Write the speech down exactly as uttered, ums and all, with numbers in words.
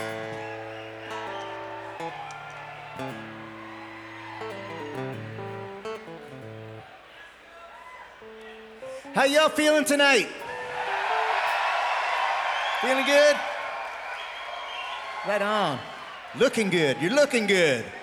How y'all feeling tonight? Feeling good? Right on. Looking good. You're looking good.